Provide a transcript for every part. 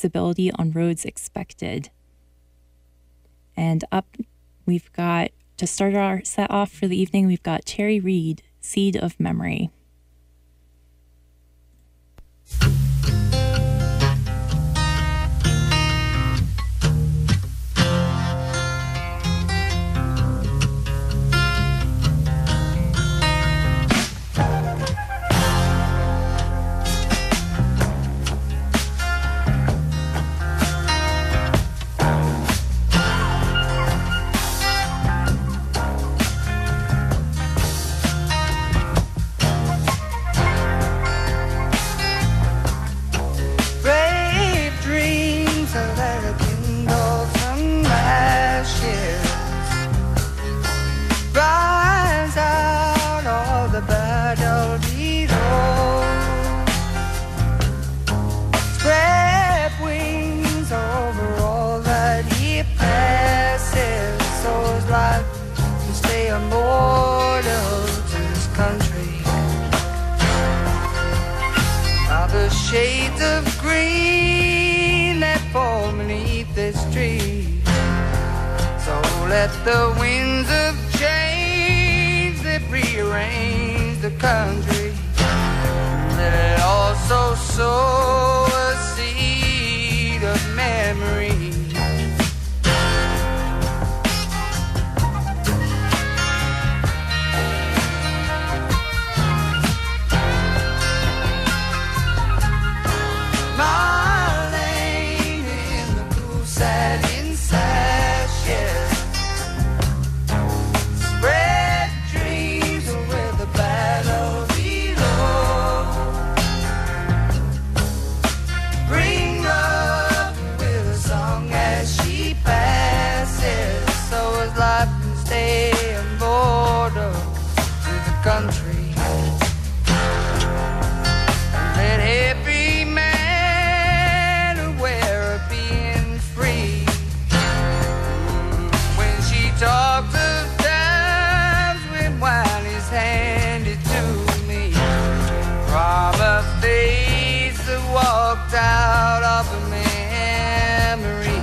visibility on roads expected. And up, we've got, to start our set off for the evening, we've got Cherry Reid, Seed of Memory. Shades of green that fall beneath this tree. So let the winds of change that rearrange the country, let it also sow a seed of memory. Out of a memory.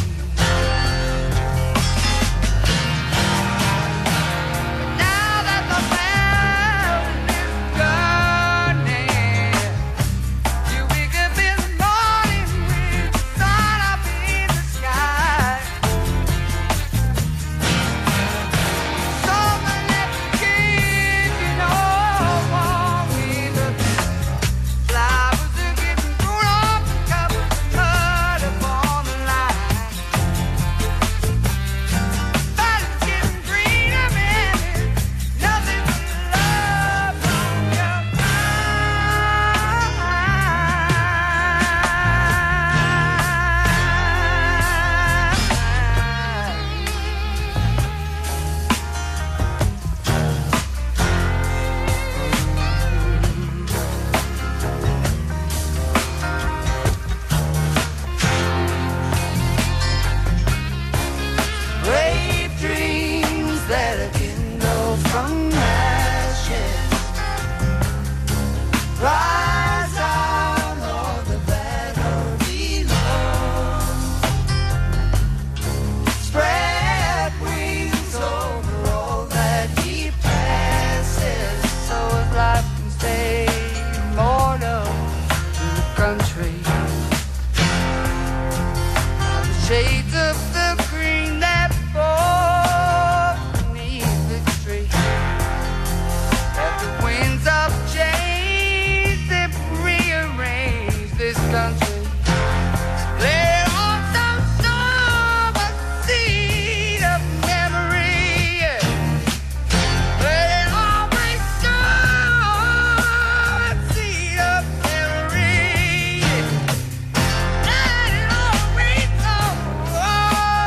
Now that the world is burning, you wake up in the morning with the sun up in the sky. So let the kids, you know, walk in the flowers are getting grown up. Mud upon the line, but it's getting greener, man. Nothing but love on your brave dreams that are kindled from ashes, rise out of the battle below, spread wings over all that he passes, so his life can stay immortal to the country. The shades of the green that fall beneath the tree, that the winds of change that rearrange this country. Let on some sort of seed of memory. Let it always sow a seed of memory. Let it always sow.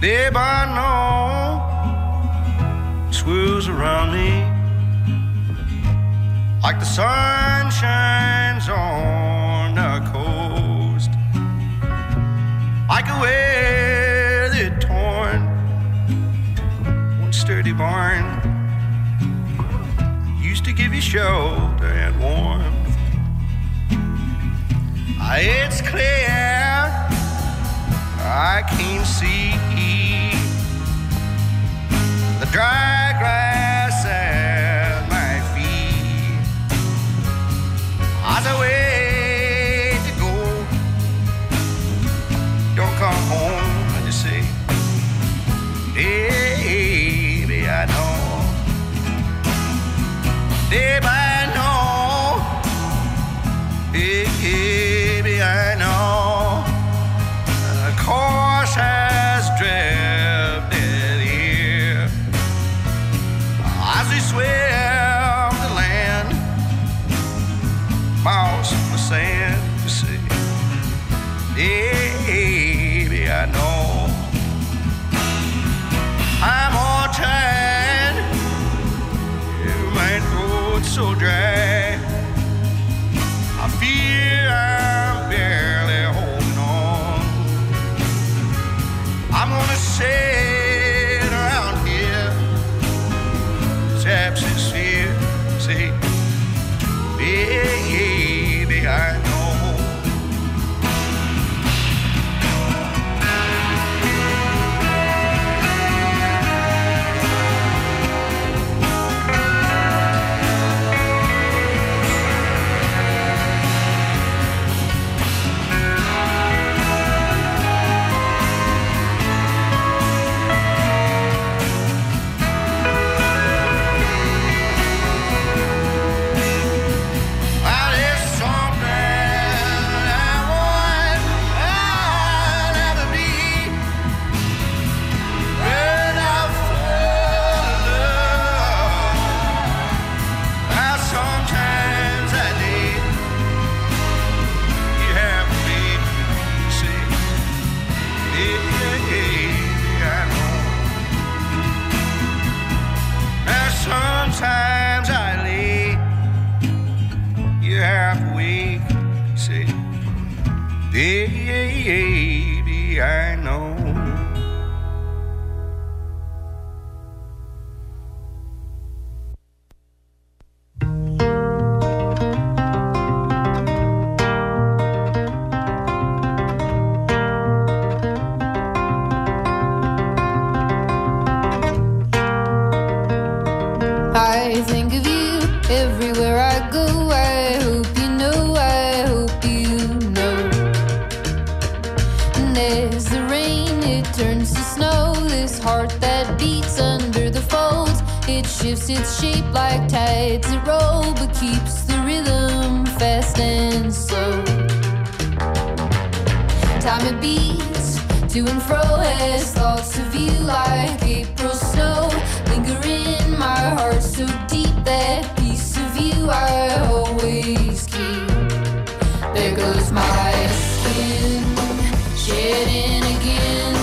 Day by dawn, swirls around me like the sun shines on the coast, like a weathered torn, one sturdy barn used to give you shelter and warmth. It's clear I can see the dry grass at my feet as I wait to go. Don't come home, I just say, baby, I know. Day by dawn, baby, I know. The course has drifted here as we swim the land, miles from the sand to see. Baby, I know. I'm all tired, my throat's so dry, I fear I'm barely holding on. I'm gonna sit around here, perhaps it's fear, say, baby, I know. Sometimes I lay you half awake, say, baby, I know. I think of you everywhere I go. I hope you know, I hope you know. And as the rain, it turns to snow. This heart that beats under the folds, it shifts its shape like tides that roll, but keeps the rhythm fast and slow. Time it beats to and fro as thoughts of you like April snow linger in my heart so deep. That piece of you I always keep. There goes my skin shedding again.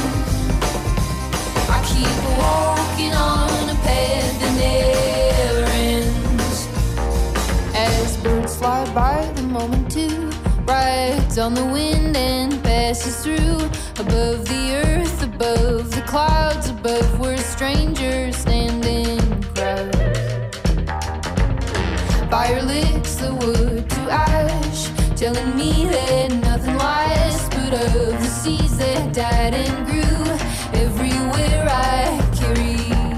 I keep walking on a path that never ends. As birds fly by, the moment too rides on the wind and passes through. Above the earth, above the clouds, above where strangers stand in crowds. Fire licks the wood to ash, telling me that nothing lasts but of the seeds that died and grew. Everywhere I carry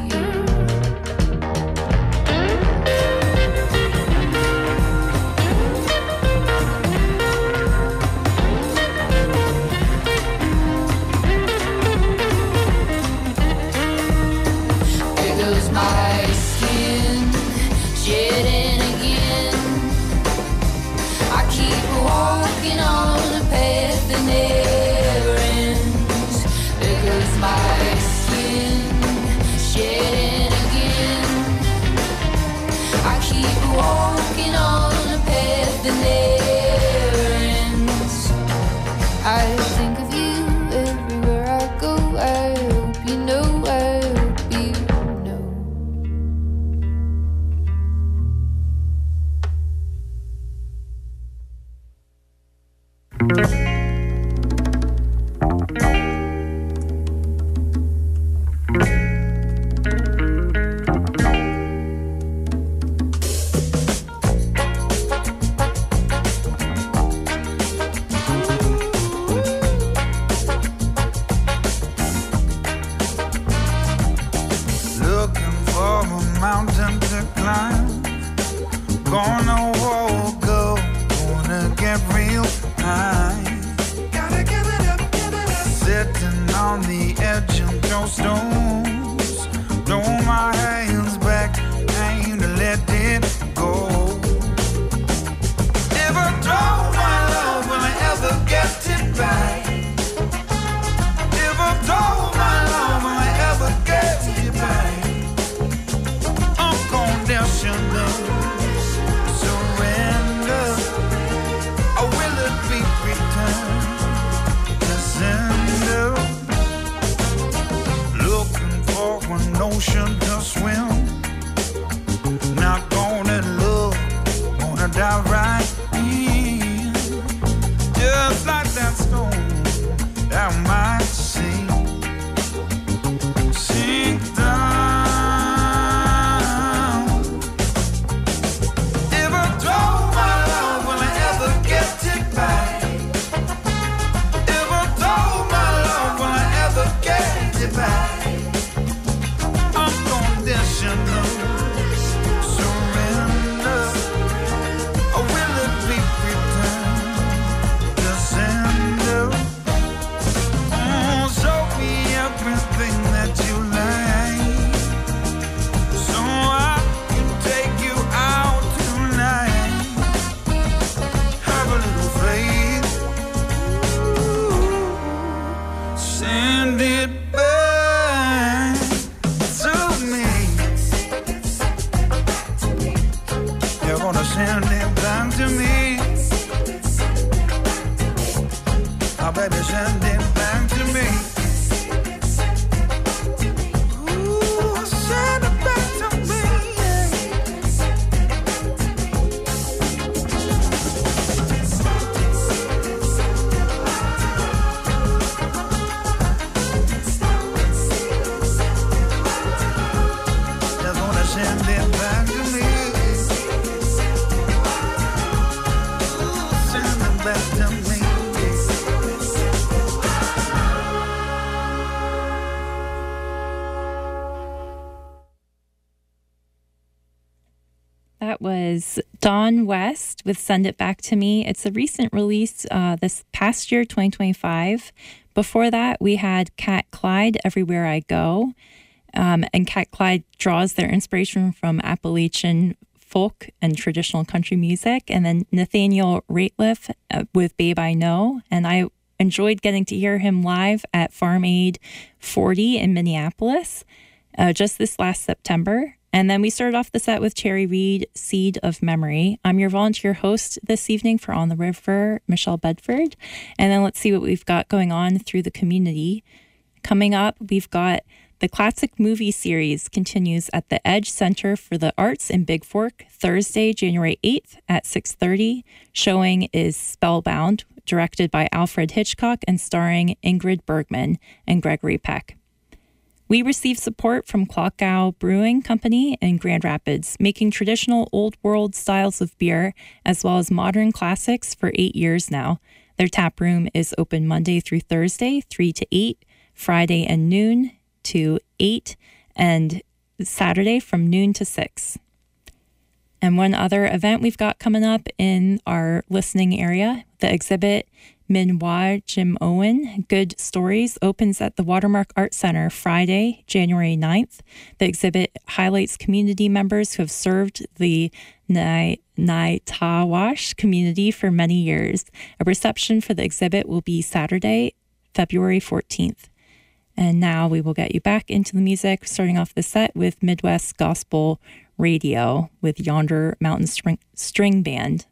my skin shedding again. I keep walking on a path that never ends. There goes my skin shedding again. I keep walking on a path that never ends. I think of you everywhere I go. I hope Looking for a mountain to climb. Gonna walk up, gonna get real high. Gotta give it up, give it up. Sitting on the edge of those stones. Throw my hands back, ain't let it go. Never throw my love, will I ever get it back? Never throw my love, will I ever get it back? Unconditional surrender, or will it be returned to sender? Looking for an ocean to swim. Not gonna look, gonna dive right in. Just like that stone that might sink down. Never throw my love, will I ever get it back? Never throw my love, will I ever get it back? Unconditional surrender, or will it be returned to sender? Show me everything that you like, so I can take you out tonight. Have a little faith, send it back to me. You're gonna send it back to me. Oh, baby, send it back to me. Ooh, send it back to me. You're gonna send it back to me. Ooh, send it back to me. That was Dawn West with Send It Back to Me. It's a recent release this past year, 2025. Before that, we had Cat Clyde, Everywhere I Go. And Cat Clyde draws their inspiration from Appalachian folk and traditional country music. And then Nathaniel Rateliff with Babe I Know. And I enjoyed getting to hear him live at Farm Aid 40 in Minneapolis just this last September. And then we started off the set with Cherry Reid, Seed of Memory. I'm your volunteer host this evening for On the River, Michelle Bedford. And then let's see what we've got going on through the community. Coming up, we've got the Classic Movie Series continues at the Edge Center for the Arts in Big Fork, Thursday, January 8th at 6:30. Showing is Spellbound, directed by Alfred Hitchcock and starring Ingrid Bergman and Gregory Peck. We received support from Klockow Brewing Company in Grand Rapids, making traditional old world styles of beer as well as modern classics for 8 years now. Their tap room is open Monday through Thursday, 3 to 8, Friday and noon to 8, and Saturday from noon to 6. And one other event we've got coming up in our listening area, the exhibit Minwa Jim Owen, Good Stories, opens at the Watermark Art Center Friday, January 9th. The exhibit highlights community members who have served the Naitawash community for many years. A reception for the exhibit will be Saturday, February 14th. And now we will get you back into the music, starting off the set with Midwest Gospel Radio with Yonder Mountain String Band.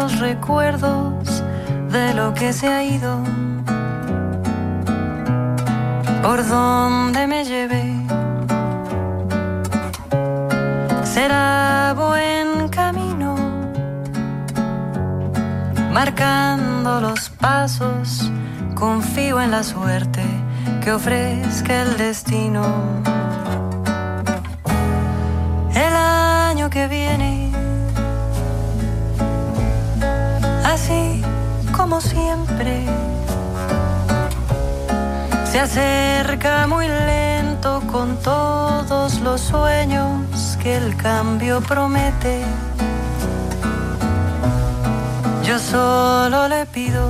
los recuerdos de lo que se ha ido, por donde me lleve. Será buen camino, marcando los pasos, confío en la suerte que ofrezca el destino. El año que viene, así como siempre, se acerca muy lento con todos los sueños que el cambio promete. Yo solo le pido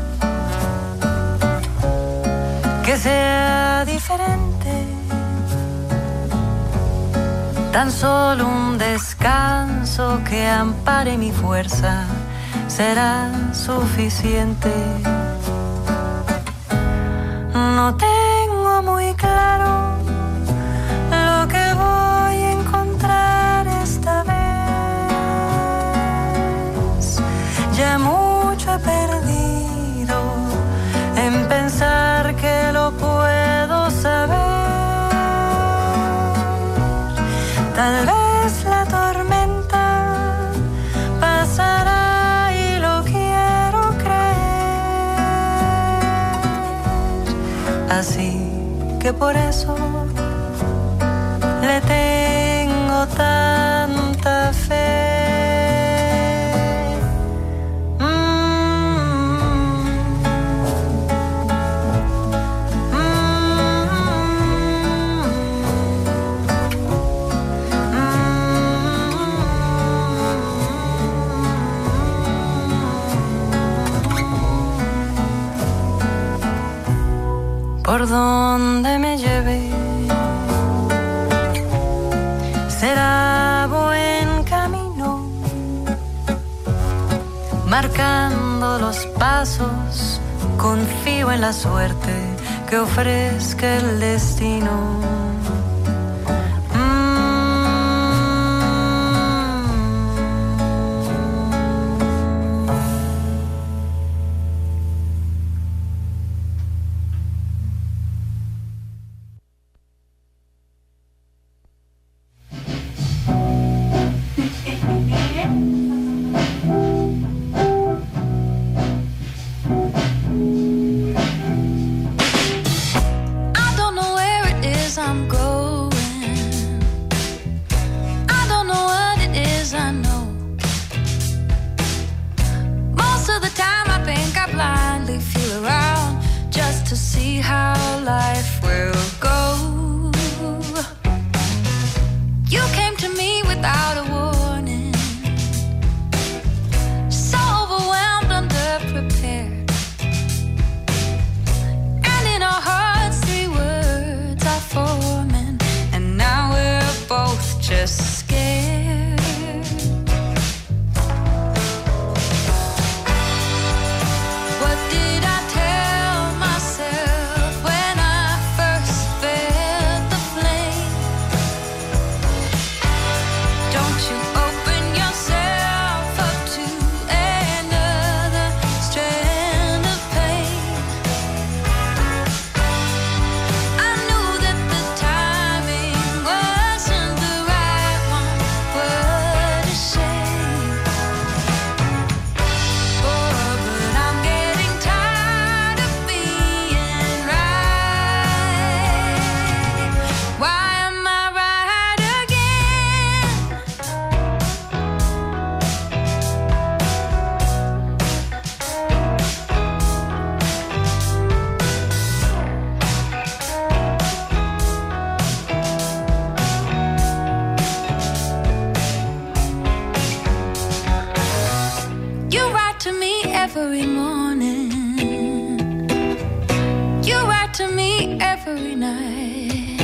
que sea diferente, tan solo un descanso que ampare mi fuerza será suficiente. No tengo muy claro lo que voy a encontrar esta vez. Ya mucho he perdido en pensar que lo puedo saber. Tal vez la tormenta pasará y lo quiero creer. Así que por eso le tengo tanta fe. Por donde me lleve, será buen camino, marcando los pasos, confío en la suerte que ofrezca el destino. Every morning, you write to me every night.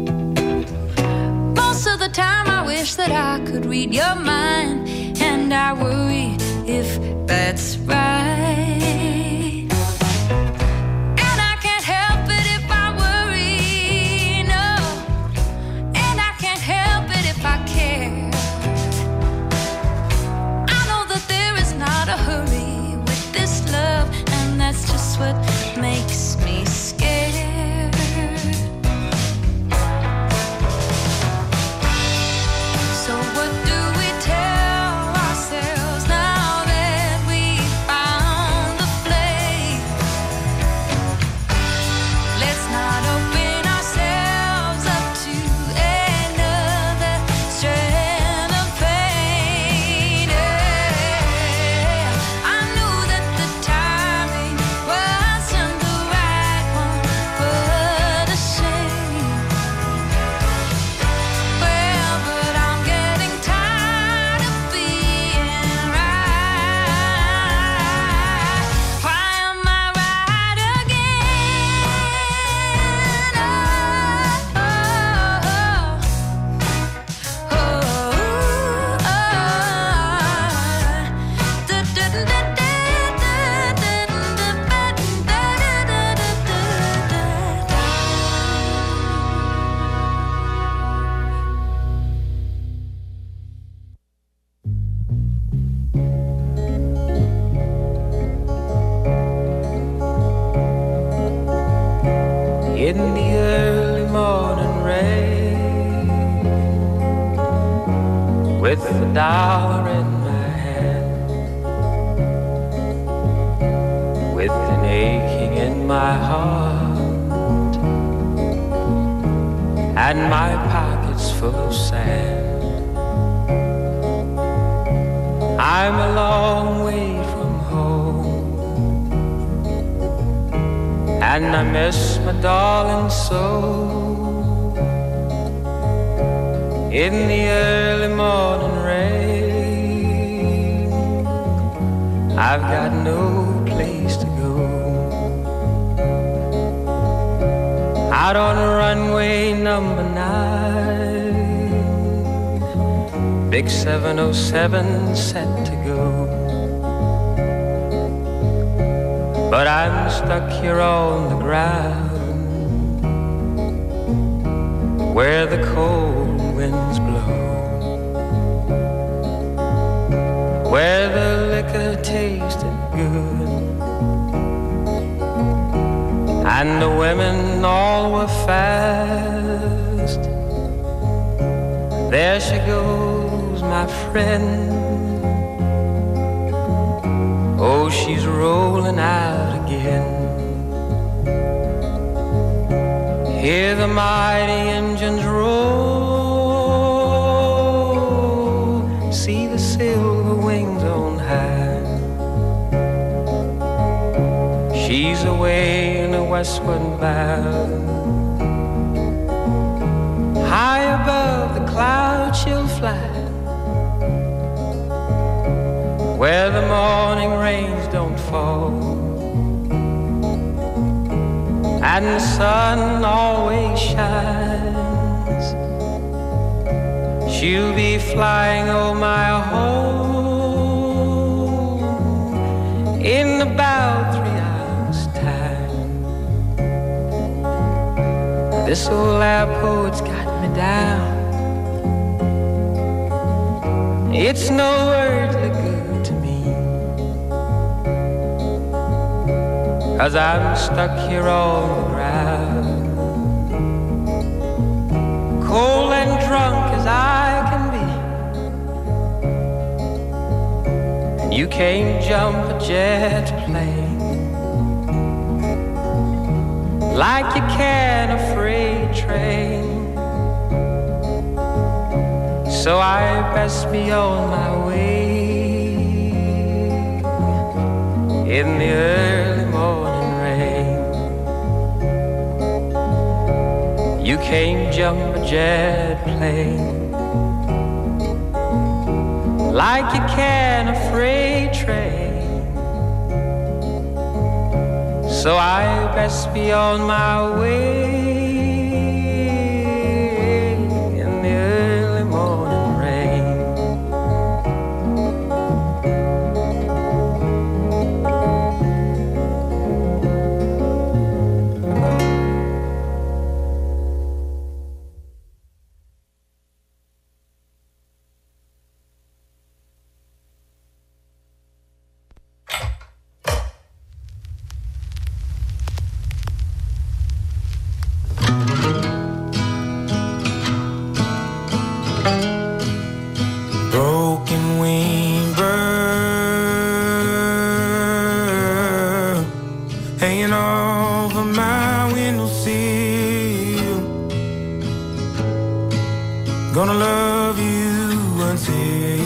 Most of the time I wish that I could read your mind, and I worry if that's right. And I can't help it if I worry, no. And I can't help it if I care. I know that there is not a my heart, and my pockets full of sand. I'm a long way from home, and I miss my darling so. In the early morning rain, I've got no place to go. Out on runway number 9, big 707 set to go. But I'm stuck here on the ground, where the cold winds blow, where the liquor tasted good, and the women all were fast. There she goes, my friend. Oh, she's rolling out again. Hear the mighty engines roll, see the silver wings on high. She's away in the westward bound. High above the clouds she'll fly, where the morning rains don't fall, and the sun always shines. She'll be flying over my home in about 3 hours' time. This old airport's got me down. It's no earthly good to me, 'cause I'm stuck here on the ground, cold and drunk as I can be. You can't jump a jet plane like you can a freight train. So I best be on my way in the early morning rain. You can't jump a jet plane like you can a freight train. So I best be on my way in the early morning rain. Broken wing bird hanging over my windowsill. Gonna love you until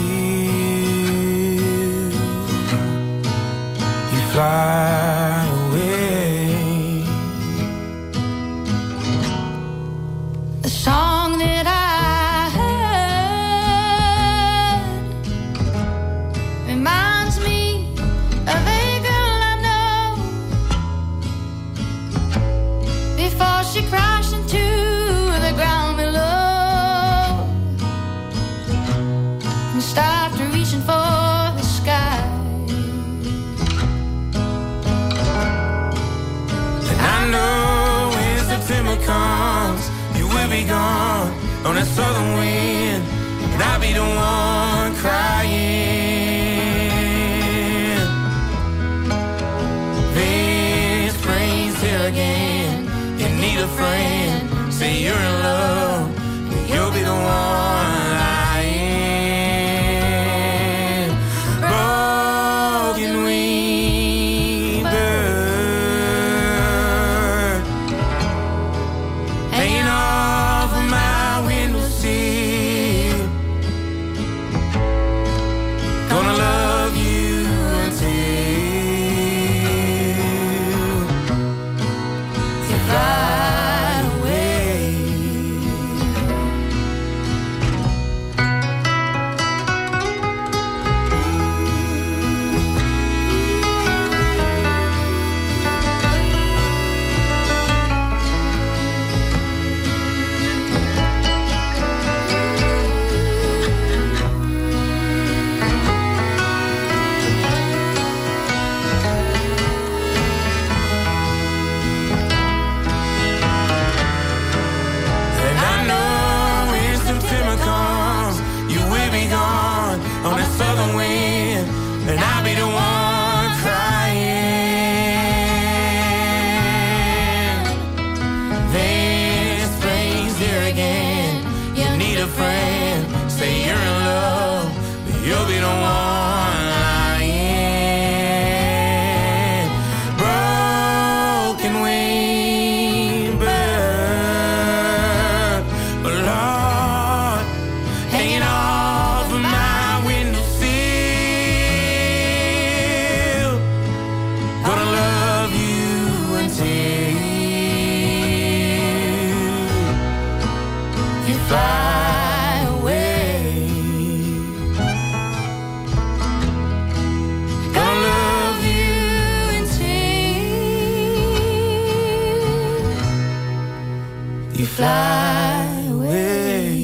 you fly away. The song that I heard reminds me of a girl I know before she crashed into the ground below and stopped reaching for the sky. fly away.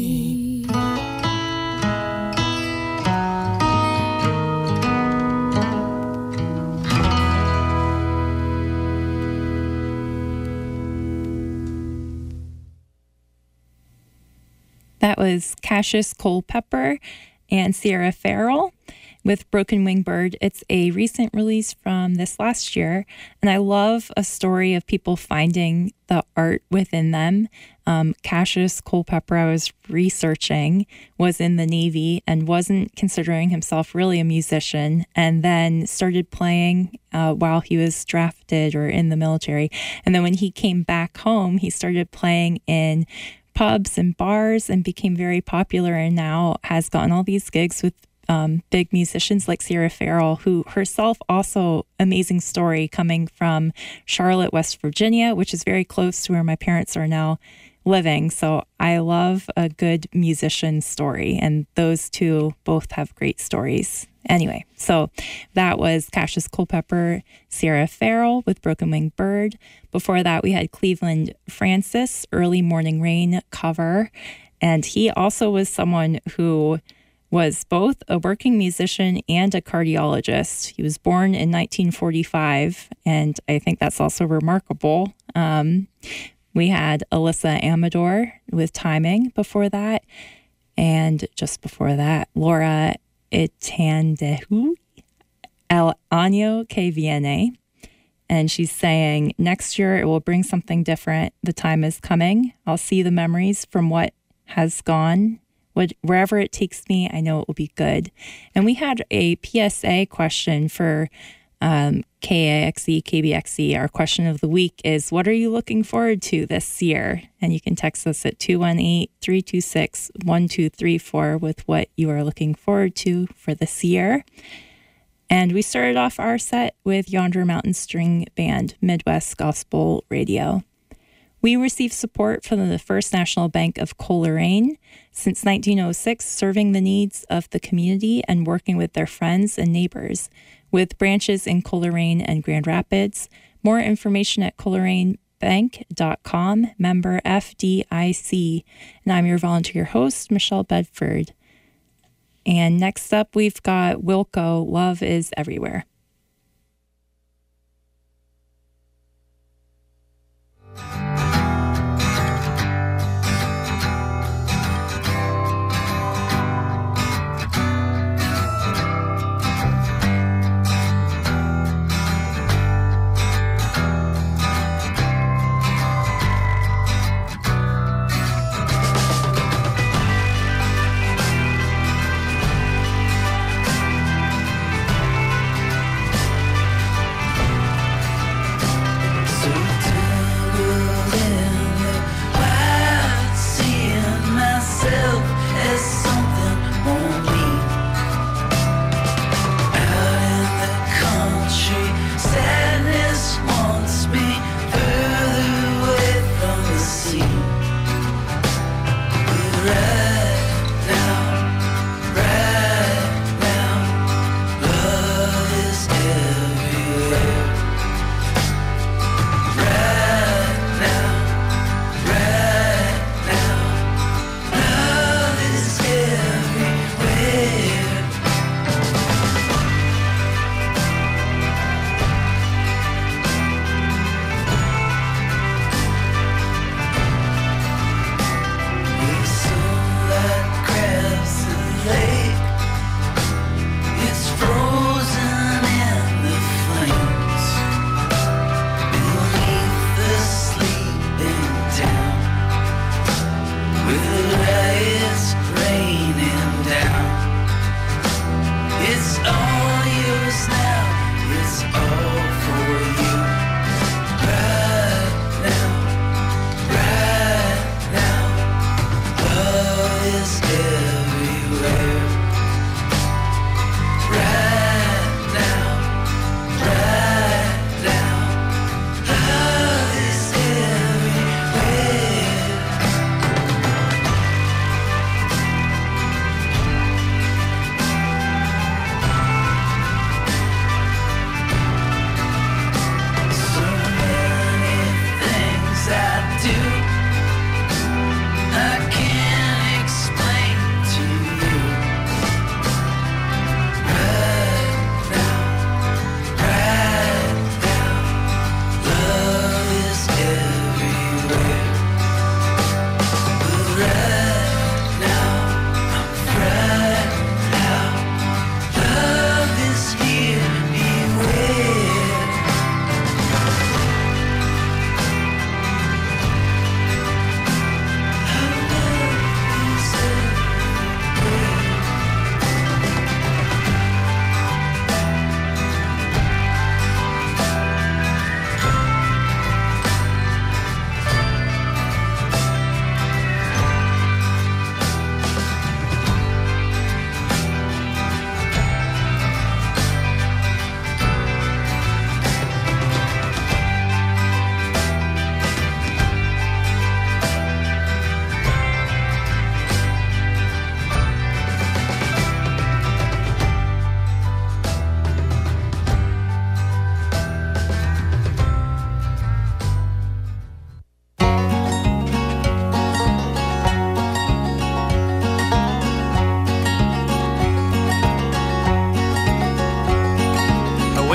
That was Cassius Culpepper and Sierra Farrell with Broken Wing Bird. It's a recent release from this last year, and I love a story of people finding the art within them. Cassius Culpepper, I was researching, was in the Navy and wasn't considering himself really a musician, and then started playing while he was drafted or in the military. And then when he came back home, he started playing in pubs and bars and became very popular, and now has gotten all these gigs with big musicians like Sierra Farrell, who herself also amazing story, coming from Charlotte, West Virginia, which is very close to where my parents are now living. So I love a good musician story, and those two both have great stories. Anyway, so that was Cassius Culpepper, Sierra Farrell with Broken Wing Bird. Before that, we had Cleveland Francis, Early Morning Rain cover. And he also was someone who was both a working musician and a cardiologist. He was born in 1945, and I think that's also remarkable. We had Alyssa Amador with Timing before that. And just before that, Laura Itandehu, El Año que Viene. And she's saying, next year it will bring something different. The time is coming. I'll see the memories from what has gone. Wherever it takes me, I know it will be good. And we had a PSA question for KAXE, KBXE. Our question of the week is, what are you looking forward to this year? And you can text us at 218-326-1234 with what you are looking forward to for this year. And we started off our set with Yonder Mountain String Band, Midwest Gospel Radio. We received support from the First National Bank of Coleraine since 1906, serving the needs of the community and working with their friends and neighbors, with branches in Coleraine and Grand Rapids. More information at ColeraneBank.com, member FDIC. And I'm your volunteer host, Michelle Bedford. And next up, we've got Wilco, Love is Everywhere.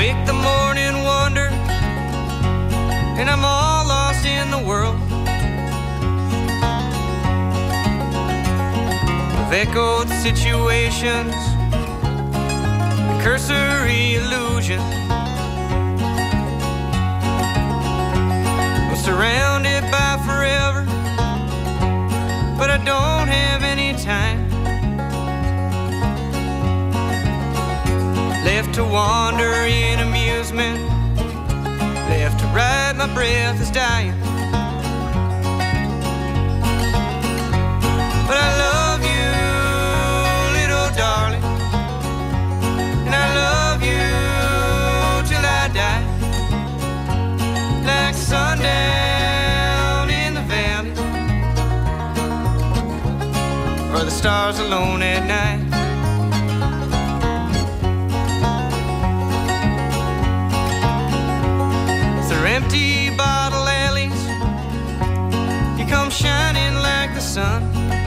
pick the morning wonder, and I'm all lost in the world of echoed situations, cursory illusion. I'm surrounded by forever, but I don't have any time left to wander in amusement, left to ride my breath is dying. But I love you, little darling, and I love you till I die, like sundown in the valley, or the stars alone at night. Empty bottle alleys, you come shining like the sun,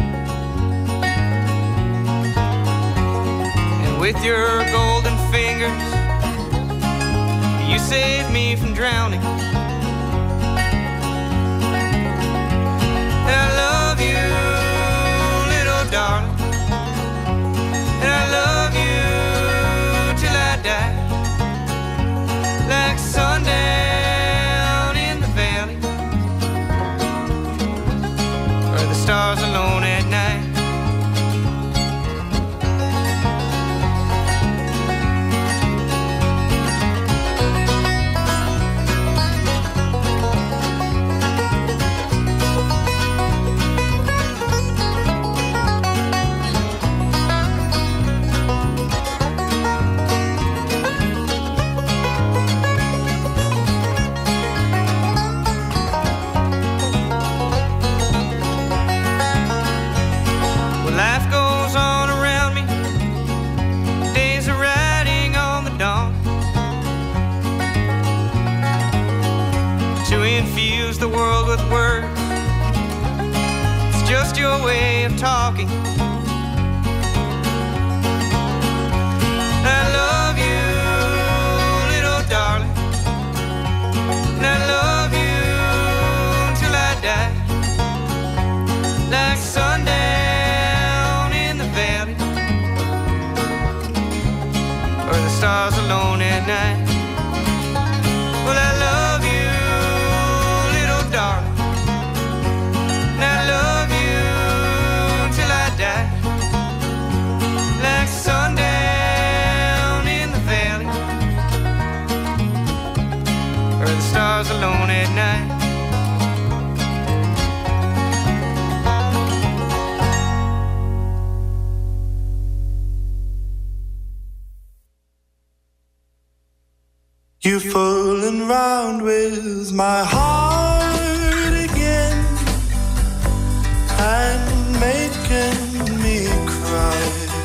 and with your golden fingers you save me from drowning. And I love you, little darling, and I love you till I die, like sundown stars alone at night. The world with words, it's just your way of talking. I love you, little darling, and I love you till I die, like sundown in the valley, or the stars alone at night. Well, I love you, darling, and I love you till I die, like sundown in the valley, or the stars alone at night. You're fooling around with my heart again and making me cry.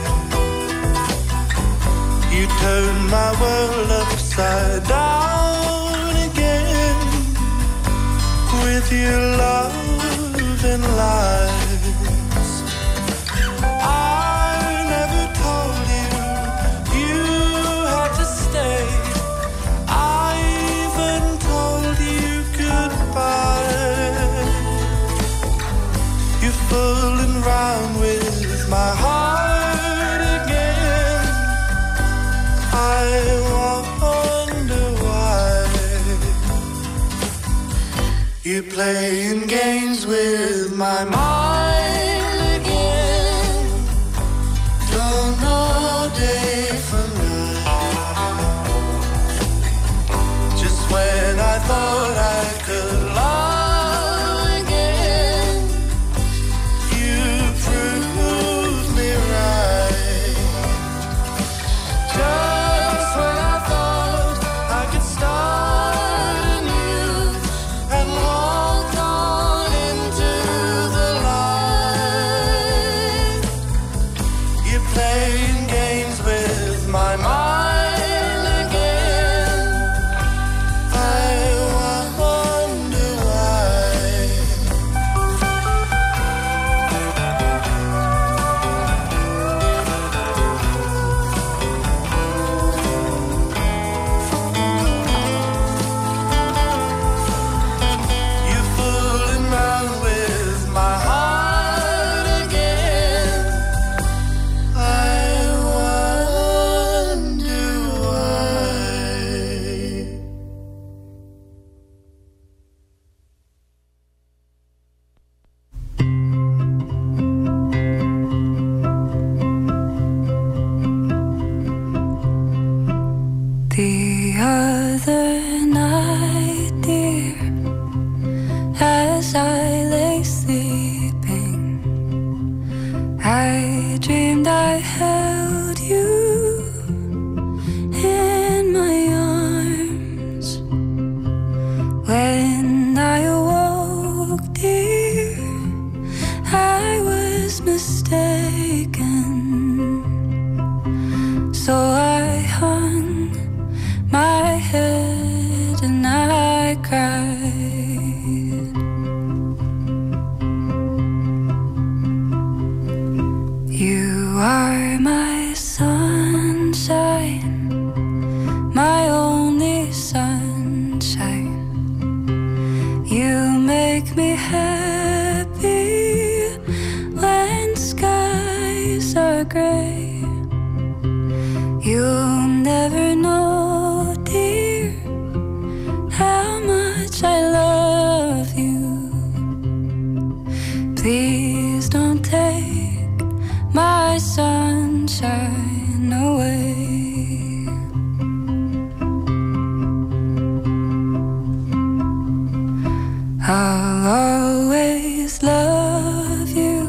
You turn my world upside down again with your love and lies. I never told you you had to stay. Fooling around with my heart again. I wonder why you're playing games with my mind again. Don't know day from night. Just when I thought I could love the The other night, dear, as I lay sleeping, I dreamed I held you in my arms. When I awoke, dear, I was mistaken. So I hung my head and I cried. You are my sunshine, my only sunshine. You make me happy when skies are gray. You'll never know, dear, how much I love you. Please don't take my sunshine away. I'll always love you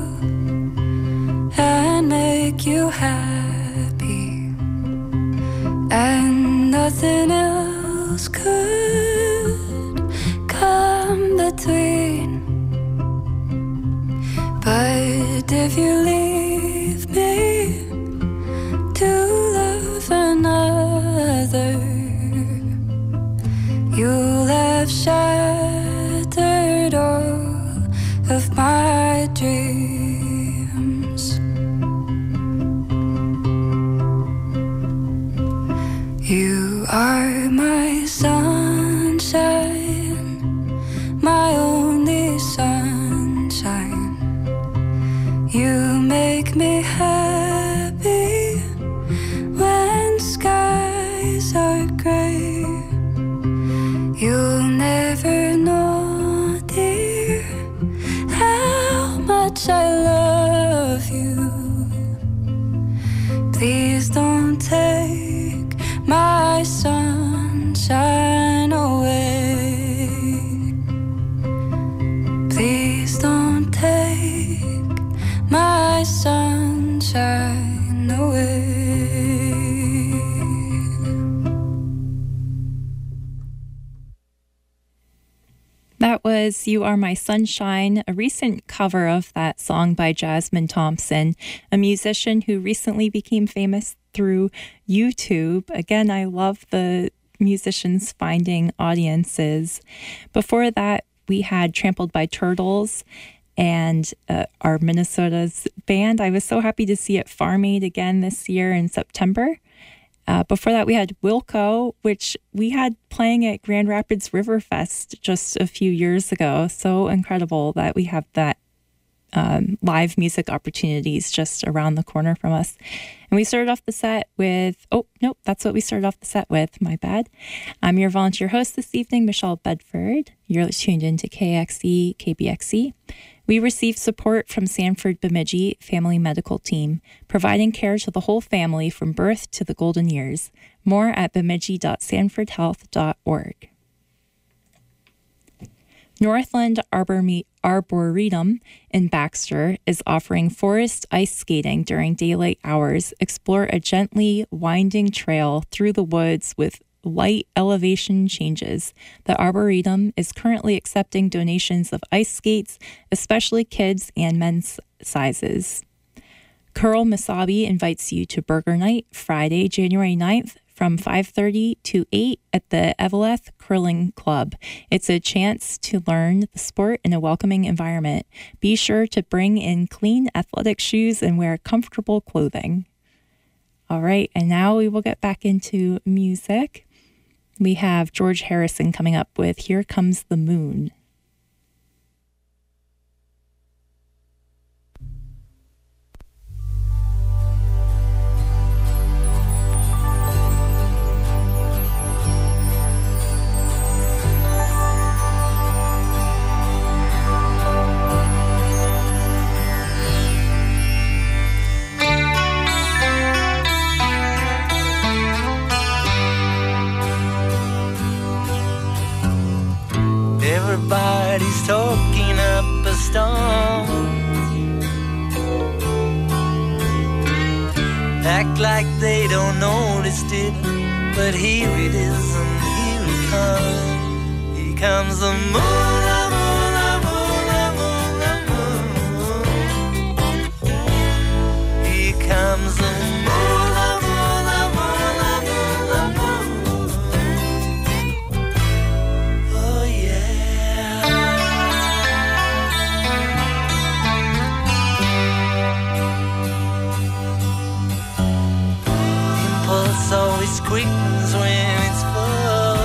and make you happy, and nothing else could come between. But if you leave me to love another, you'll have shattered all of my dreams. You are my sunshine, my only sunshine. You make me happy when skies are gray. You'll never know, dear, how much I love you. Please don't take my sunshine away. Please don't take my sunshine away. That was You Are My Sunshine, a recent cover of that song by Jasmine Thompson, a musician who recently became famous through YouTube. Again, I love the musicians finding audiences. Before that, we had Trampled by Turtles and our Minnesota's band. I was so happy to see it Farm Aid again this year in September. Before that, we had Wilco, which we had playing at Grand Rapids Riverfest just a few years ago. So incredible that we have that live music opportunities just around the corner from us. And we started off the set with, that's what we started off the set with. My bad. I'm your volunteer host this evening, Michelle Bedford. You're tuned into KXE, KBXE. We receive support from Sanford Bemidji Family Medical Team, providing care to the whole family from birth to the golden years. More at bemidji.sanfordhealth.org. Northland Arboretum in Baxter is offering forest ice skating during daylight hours. Explore a gently winding trail through the woods with light elevation changes. The Arboretum is currently accepting donations of ice skates, especially kids and men's sizes. Curl Misabi invites you to Burger Night Friday, January 9th from 5:30 to 8 at the Eveleth Curling Club. It's a chance to learn the sport in a welcoming environment. Be sure to bring in clean athletic shoes and wear comfortable clothing. All right, and now we will get back into music. We have George Harrison coming up with Here Comes the Moon. Everybody's talking up a storm. Act like they don't notice it, but here it is and here it comes. Here comes the moon, the moon, the moon, the moon, the moon. Here comes the moon, the moon, the moon, the moon, the moon. Oh yeah. Impulse always quickens when it's full.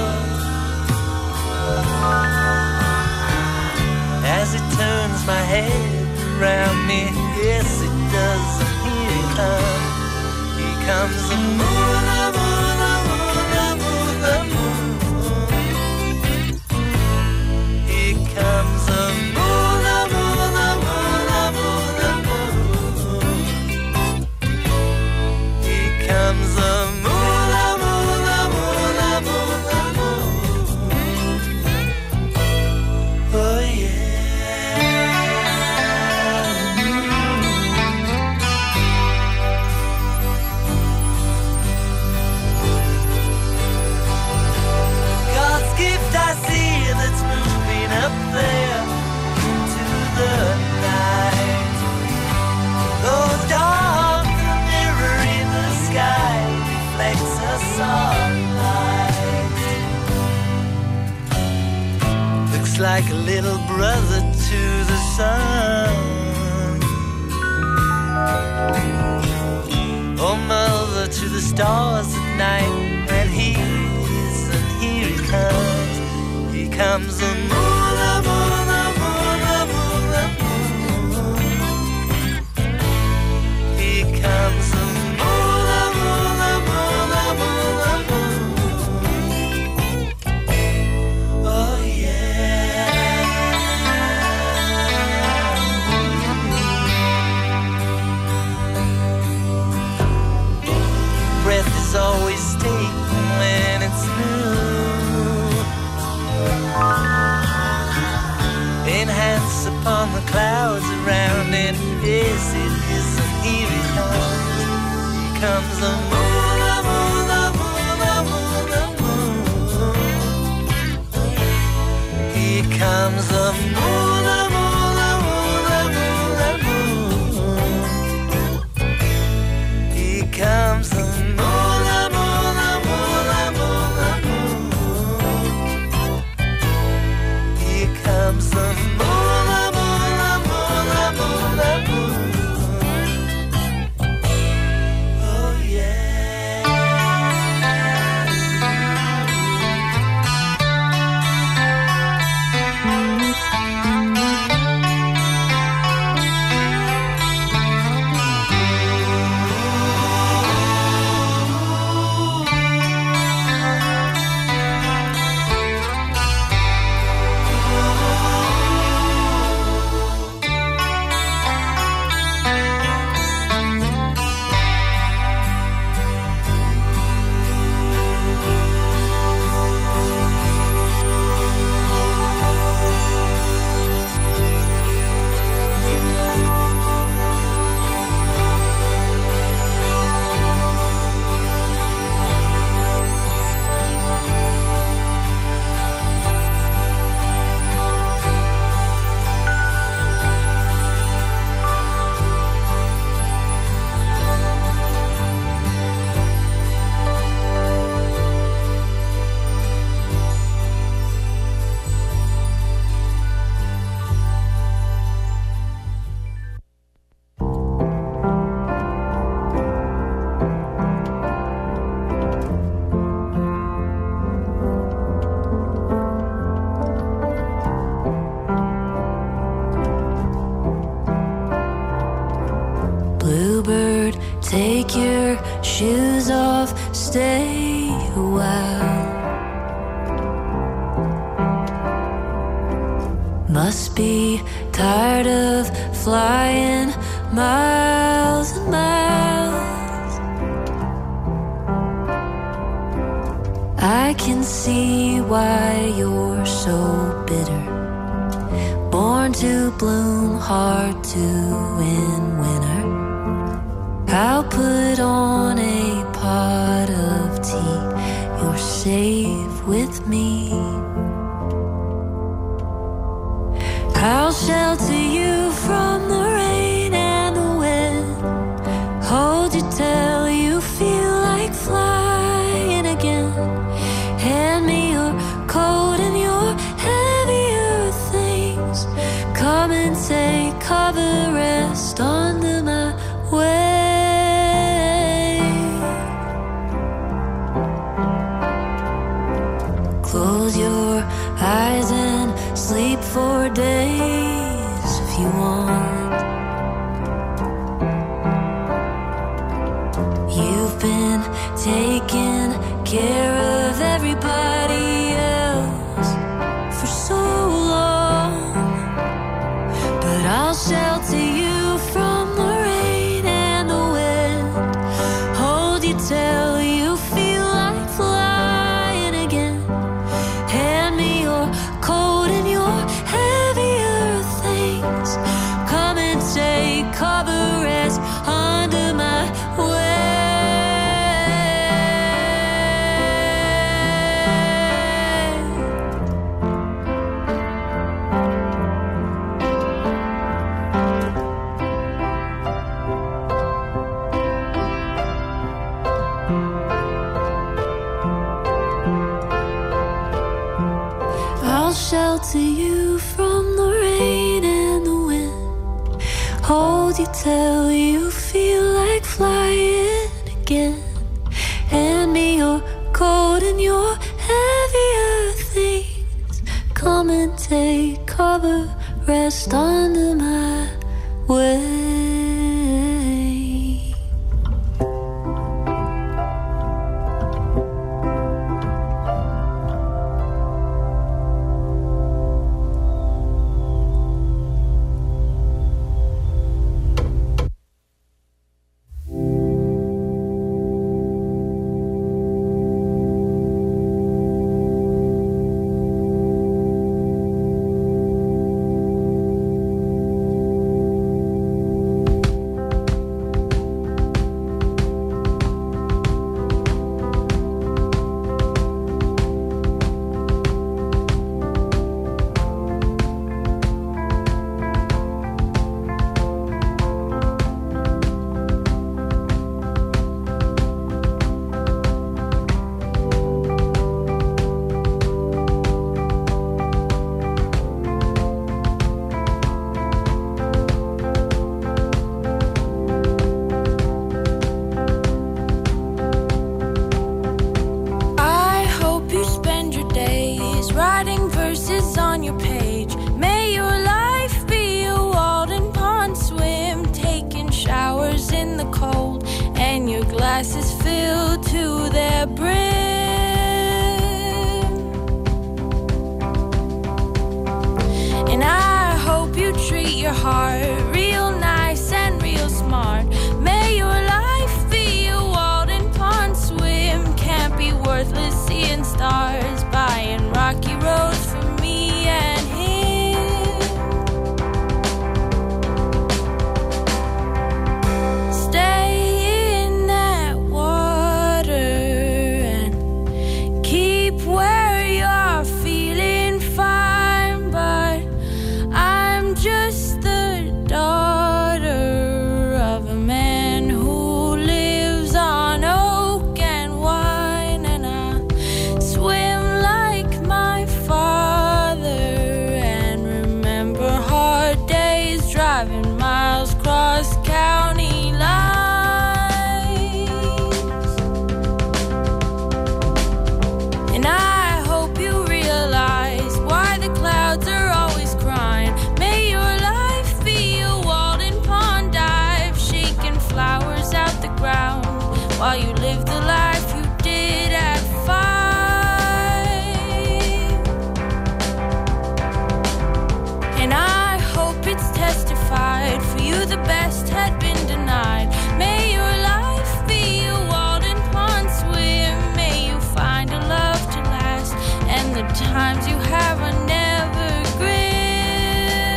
As it turns my head around me, yes it does, and here it comes. Here comes the moon, the moon, the moon, the moon, the moon. Here comes the moon, the moon, the moon, the moon, the moon. Here comes the moon, the moon, the moon, the moon, the moon. Oh yeah. God's gift I see that's moving up there into the night. Though dark, the mirror in the sky reflects a sunlight. Looks like a little brother to the sun. Oh, mother to the stars at night. And here it is, and here it comes. Here comes the moon, the moon, the moon, the moon, the moon. Here comes the moon, the moon, the moon, the moon, the moon. Oh yeah. Breath is always taken when it's new. Enhance upon the clouds around it. Yes, it is, and here it comes. Here comes the moon, the moon, the moon, the moon, the moon. Here comes the moon, the moon, the moon, the moon, the moon. Here comes the moon, the moon, the moon, the moon, the moon. Here comes the moon, the moon, the moon, the moon, the moon. Oh yeah. Bluebird, take your shoes off, stay a while. Must be tired of flying miles and miles. I can see why you're so bitter. born to bloom, hard to win winter. I'll put on a pot of tea. You're safe with me. I'll shelter you from the rain and the wind. Hold you till you feel like flying again. Hand me your coat and your heavier things. Come and take cover, rest under my wings. Close your eyes and sleep for days if you want. You've been taking care of everybody else for so long, but I'll shelter you from the rain and the wind. Hold you till you feel like flying again. Hand me your coat and your heavier things. Come and take cover, rest under my wings. I'll shelter you from the rain and the wind. Hold you till you feel like flying again. Hand me your coat and your heavier things. Come and take cover, rest under my wings. I hope you spend your days writing verses on your page. May your life be a Walden Pond swim, taking showers in the cold, and your glasses filled to their brim. And I hope you treat your heart real nice and real smart. May your life be a Walden Pond swim, can't be worthless seeing stars, buying rocky roads for me and him. Stay in that water and keep where you're feeling fine, but I'm just the daughter of a man who lives on oak and wine, and I swim like my father and remember hard days driving miles cross county lines. And I hope you realize why the clouds are always crying. May your life be a Walden Pond dive, shaking flowers out the ground while you live the life you did at 5. And I hope it's testified for you the best had been denied. May your life be a Walden Pond swim. May you find a love to last, and the times you have are never grim.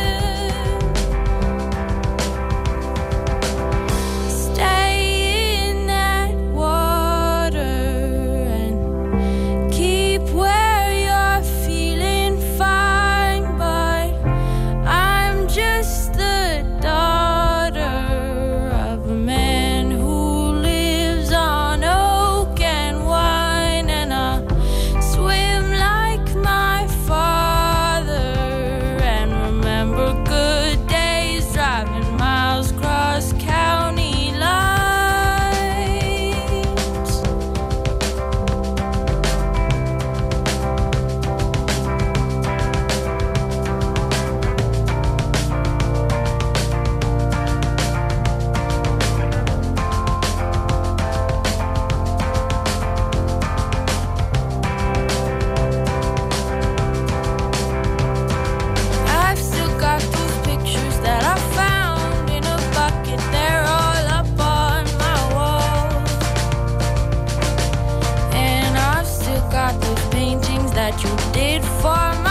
you did for my